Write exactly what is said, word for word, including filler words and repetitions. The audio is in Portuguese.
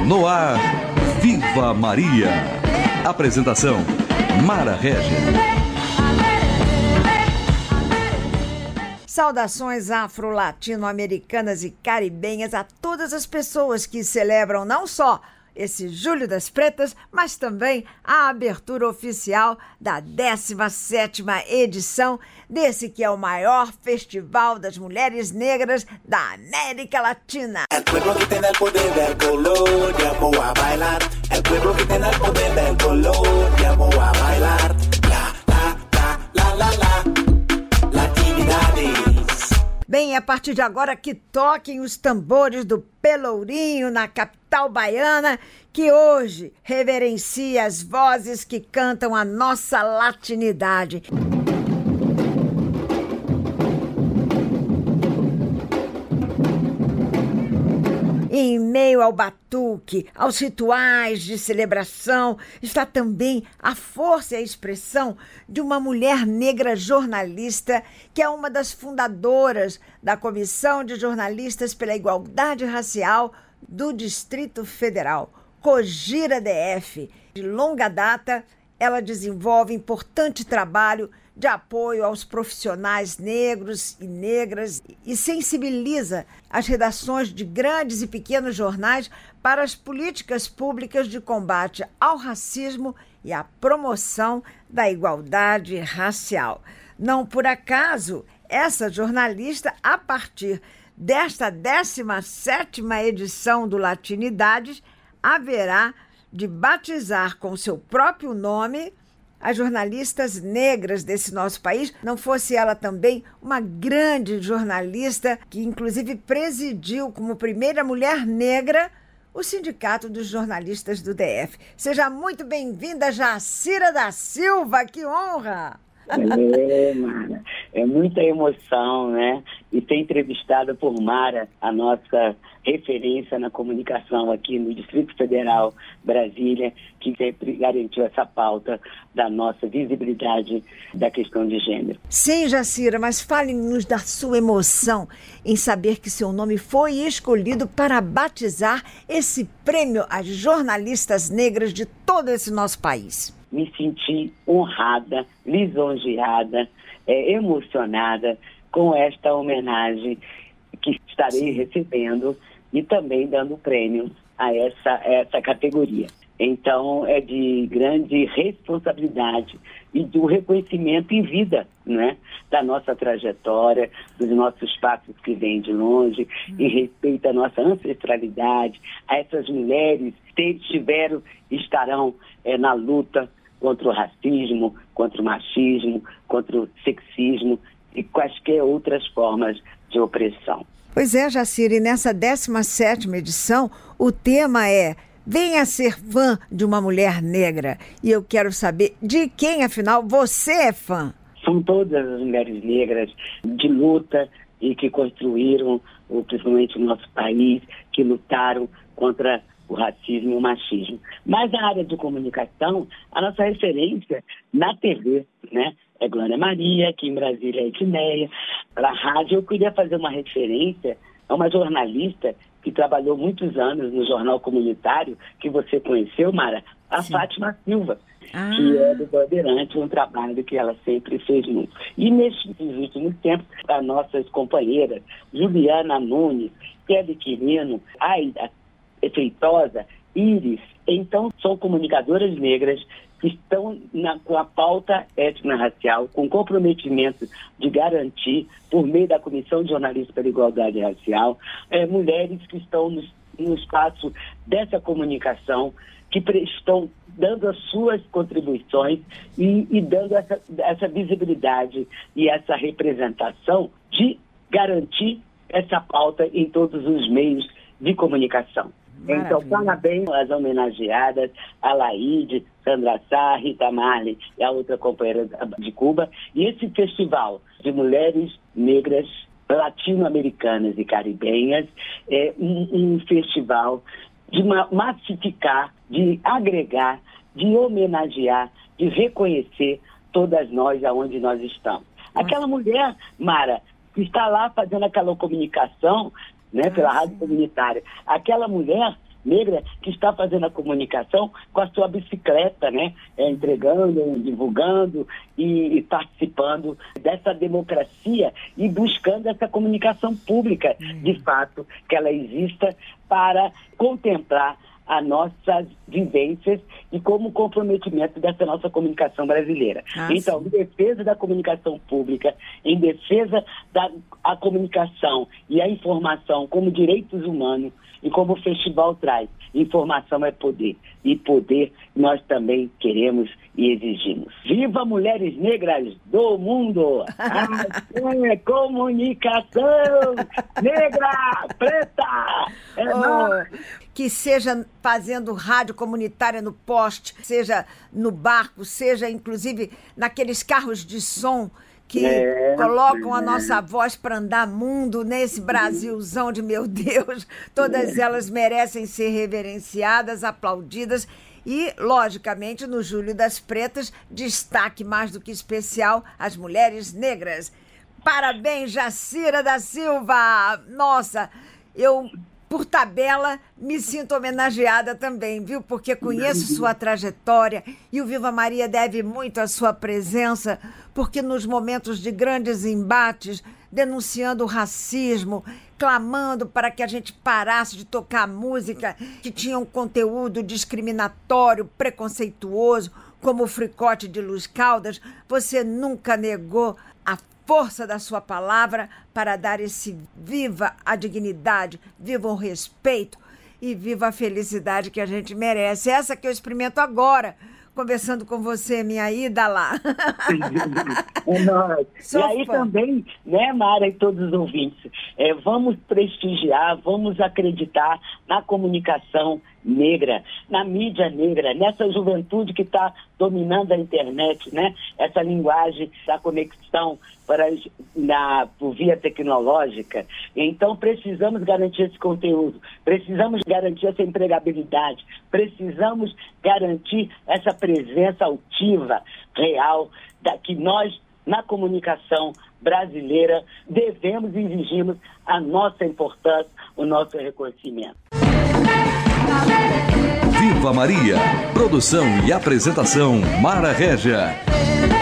No ar, Viva Maria. Apresentação, Mara Régia. Saudações afro-latino-americanas e caribenhas a todas as pessoas que celebram não só esse Julho das Pretas, mas também a abertura oficial da décima sétima edição desse que é o maior festival das mulheres negras da América Latina. El pueblo que tem el poder del color, llamó a bailar. El pueblo que tem el poder del color, llamó a bailar. La, la, la, la, la, la. Latinidades. Bem, a partir de agora que toquem os tambores do Pelourinho na capital baiana, que hoje reverencia as vozes que cantam a nossa latinidade. Em meio ao batuque, aos rituais de celebração, está também a força e a expressão de uma mulher negra jornalista, que é uma das fundadoras da Comissão de Jornalistas pela Igualdade Racial do Distrito Federal, Cogira D F. De longa data, ela desenvolve importante trabalho de apoio aos profissionais negros e negras e sensibiliza as redações de grandes e pequenos jornais para as políticas públicas de combate ao racismo e à promoção da igualdade racial. Não por acaso, essa jornalista, a partir desta décima sétima edição do Latinidades, haverá de batizar com seu próprio nome as jornalistas negras desse nosso país, não fosse ela também uma grande jornalista que inclusive presidiu como primeira mulher negra o Sindicato dos Jornalistas do D F. Seja muito bem-vinda, Jacira da Silva, que honra! É, Mara, é muita emoção, né? E ser entrevistada por Mara, a nossa referência na comunicação aqui no Distrito Federal, Brasília, que sempre garantiu essa pauta da nossa visibilidade da questão de gênero. Sim, Jacira, mas fale-nos da sua emoção em saber que seu nome foi escolhido para batizar esse prêmio às jornalistas negras de todo esse nosso país. Me senti honrada, lisonjeada, é, emocionada com esta homenagem que estarei recebendo e também dando prêmio a essa, essa categoria. Então, é de grande responsabilidade e do reconhecimento em vida, né, da nossa trajetória, dos nossos passos que vêm de longe, uhum. em respeito à nossa ancestralidade, a essas mulheres que estiveram e estarão é, na luta contra o racismo, contra o machismo, contra o sexismo e quaisquer outras formas de opressão. Pois é, Jacira, e nessa décima sétima edição, o tema é Venha ser fã de uma mulher negra. E eu quero saber de quem, afinal, você é fã? São todas as mulheres negras de luta e que construíram, principalmente o nosso país, que lutaram contra o racismo e o machismo. Mas na área de comunicação, a nossa referência na T V, né, é Glória Maria, aqui em Brasília é Edneia. Para a rádio, eu queria fazer uma referência a uma jornalista que trabalhou muitos anos no jornal comunitário, que você conheceu, Mara, a Sim. Fátima Silva, ah. que é do Bandeirante, um trabalho que ela sempre fez muito. E nesses últimos tempos, as nossas companheiras, Juliana Nunes, Kelly Quirino, Aida Feitosa, Iris, então são comunicadoras negras que estão na, com a pauta étnico-racial, com comprometimento de garantir, por meio da Comissão de Jornalistas pela Igualdade Racial, é, mulheres que estão no, no espaço dessa comunicação, que estão dando as suas contribuições e, e dando essa, essa visibilidade e essa representação de garantir essa pauta em todos os meios de comunicação. Maravilha. Então, parabéns às homenageadas, a Laíde, Sandra Sá, Rita Marley e a outra companheira de Cuba. E esse festival de mulheres negras latino-americanas e caribenhas é um, um festival de massificar, de agregar, de homenagear, de reconhecer todas nós aonde nós estamos. Aquela mulher, Mara, que está lá fazendo aquela comunicação, né, pela rádio comunitária, aquela mulher negra que está fazendo a comunicação com a sua bicicleta, né? É, entregando, divulgando e, e participando dessa democracia e buscando essa comunicação pública, de fato, que ela exista para contemplar as nossas vivências e como comprometimento dessa nossa comunicação brasileira. Ah, então, sim. Em defesa da comunicação pública, em defesa da a comunicação e a informação como direitos humanos e como o festival traz, informação é poder. E poder nós também queremos e exigimos. Viva mulheres negras do mundo! A é comunicação negra, preta! É oh, nós. Que seja fazendo rádio comunitária no poste, seja no barco, seja inclusive naqueles carros de som que é, colocam é. a nossa voz para andar mundo nesse Brasilzão de meu Deus. Todas é. elas merecem ser reverenciadas, aplaudidas e, logicamente, no Julho das Pretas, destaque mais do que especial às mulheres negras. Parabéns, Jacira da Silva! Nossa, eu... por tabela, me sinto homenageada também, viu? Porque conheço sua trajetória e o Viva Maria deve muito à sua presença, porque nos momentos de grandes embates, denunciando o racismo, clamando para que a gente parasse de tocar música que tinha um conteúdo discriminatório, preconceituoso, como o Fricote de Luz Caldas, você nunca negou a força da sua palavra para dar esse viva a dignidade, viva o respeito e viva a felicidade que a gente merece. Essa que eu experimento agora, conversando com você, minha ida lá. É nóis. E aí fã. Também, né, Mara e todos os ouvintes, é, vamos prestigiar, vamos acreditar na comunicação negra, na mídia negra, nessa juventude que está dominando a internet, né? Essa linguagem da conexão para, na, por via tecnológica. Então, precisamos garantir esse conteúdo, precisamos garantir essa empregabilidade, precisamos garantir essa presença altiva, real, da, que nós, na comunicação brasileira, devemos e exigimos a nossa importância, o nosso reconhecimento. Viva Maria! Produção e apresentação Mara Régia.